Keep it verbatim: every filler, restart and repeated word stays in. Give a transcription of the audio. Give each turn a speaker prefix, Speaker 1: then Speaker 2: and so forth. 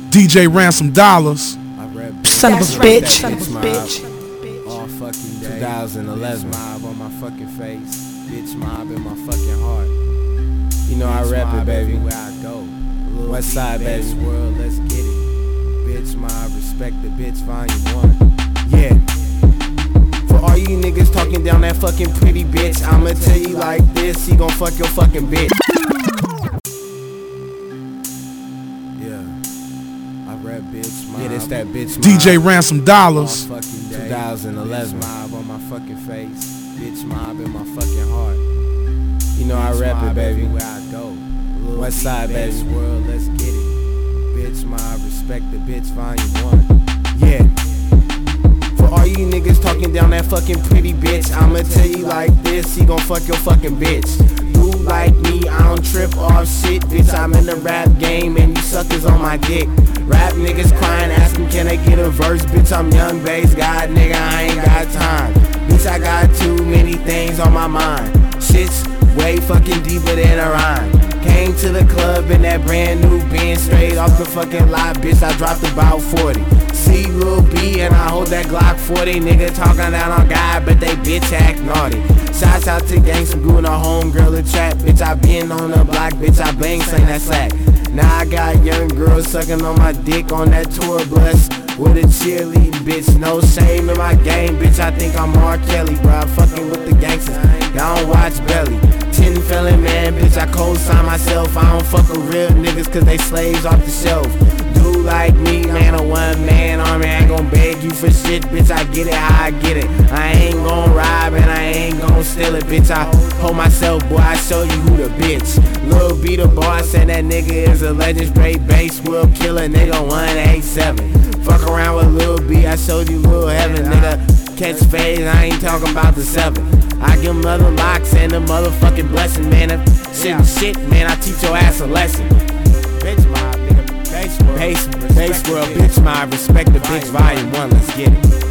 Speaker 1: D J Ransom Dollars.
Speaker 2: Son of a bitch. Son of a bitch.
Speaker 3: All fucking day. twenty eleven. Bitch mob on my fucking face. Bitch mob in my fucking heart. You know I rap it, baby. Where I go. West side, baby. World, let's get it. Bitch mob, respect the bitch, volume one. Yeah. For all you niggas talking down that fucking pretty bitch, I'ma tell you like this, he gon' fuck your fucking bitch. Yeah. I rap bitch mob. Yeah, that's that bitch mob.
Speaker 1: D J Ransom Dollars.
Speaker 3: twenty eleven. Bitch mob on my fucking face. Bitch mob in my fucking heart. You know I rap it, baby. Where I go. West side, baby. World, let's get it. Bitch mob, respect the bitch, volume one. Yeah. For all you niggas talking down that fucking pretty bitch, I'ma tell you like this, he gon' fuck your fucking bitch. You like me, I don't trip off shit, bitch. I'm in the rap game and you suckers on my dick. Rap niggas crying, asking can I get a verse, bitch. I'm young bass god, nigga, I ain't got time. Bitch, I got too many things on my mind. Shit's way fucking deeper than a rhyme. Came to the club in that brand new Benz, straight off the fucking lot, bitch. I dropped about forty. See Lil B and I hold that Glock forty. Nigga talking down on God, but they bitch act naughty. Shouts out to Gang, some goo and a homegirl in trap. Bitch, I been on the block, bitch, I bang, sing that slack. Now I got young girls sucking on my dick on that tour bus with a cheerleading bitch. No shame in my game, bitch. I think I'm R. Kelly, bro. I'm fucking with the gangsters. Y'all don't watch Belly. Ten felon man, bitch. I co-sign myself. I don't fuck with real niggas cause they slaves off the shelf. Dude like me, man, a one man army. I ain't gon' beg you for shit, bitch. I get it how I get it. I ain't gon' rob and I ain't gon' steal it, bitch. I hold myself, boy. I show you who the bitch. Lil B the boss and that nigga is a legend. Straight bass will kill a nigga one eighty-seven. Fuck around with Lil B, I showed you Lil Heaven, nigga. Catch phase, I ain't talking about the seven. I give them other locks and a motherfucking blessing, man. If shit and shit, man, I teach your ass a lesson. Bitch mob, nigga. Bass world, bass, bass world, bitch mob. Respect the bitch, volume one, let's get it.